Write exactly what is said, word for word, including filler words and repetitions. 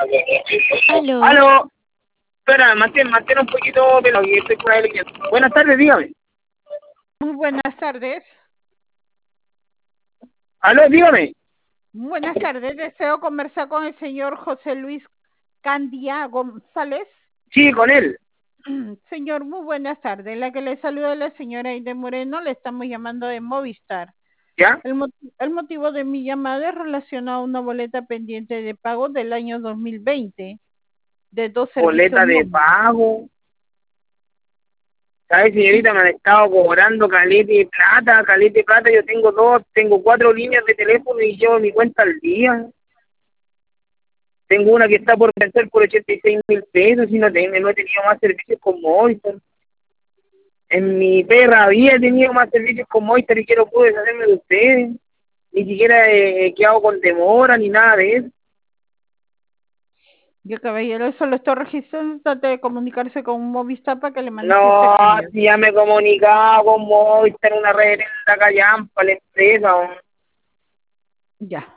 Aló, Aló, espera, mantén, mantén un poquito, pero que estoy por ahí. Buenas tardes, dígame. muy buenas tardes. Aló, dígame. Buenas tardes, deseo conversar con el señor José Luis Candia González. Sí, con él. Señor, muy buenas tardes. La que le saluda es la señora Aide Moreno, le estamos llamando de Movistar. ¿Ya? El, mo el motivo de mi llamada es relacionado a una boleta pendiente de pago del año dos mil veinte de dos servicios Boleta de móviles. pago. ¿Sabes, señorita? Me han estado cobrando calete de plata, calete de plata. Yo tengo dos, tengo cuatro líneas de teléfono y llevo mi cuenta al día. Tengo una que está por vencer por ochenta y seis mil pesos y no, tengo, no he tenido más servicios con Movistar. En mi perra vida he tenido más servicios con Movistar y quiero puedo deshacerme de ustedes. Ni siquiera he quedado con demora ni nada de eso. Yo, caballero, eso lo estoy registrando. Trate de comunicarse con un Movistar para que le manifieste No, cambio. si ya me he comunicado con Movistar, una red de callampa, la empresa. Ya.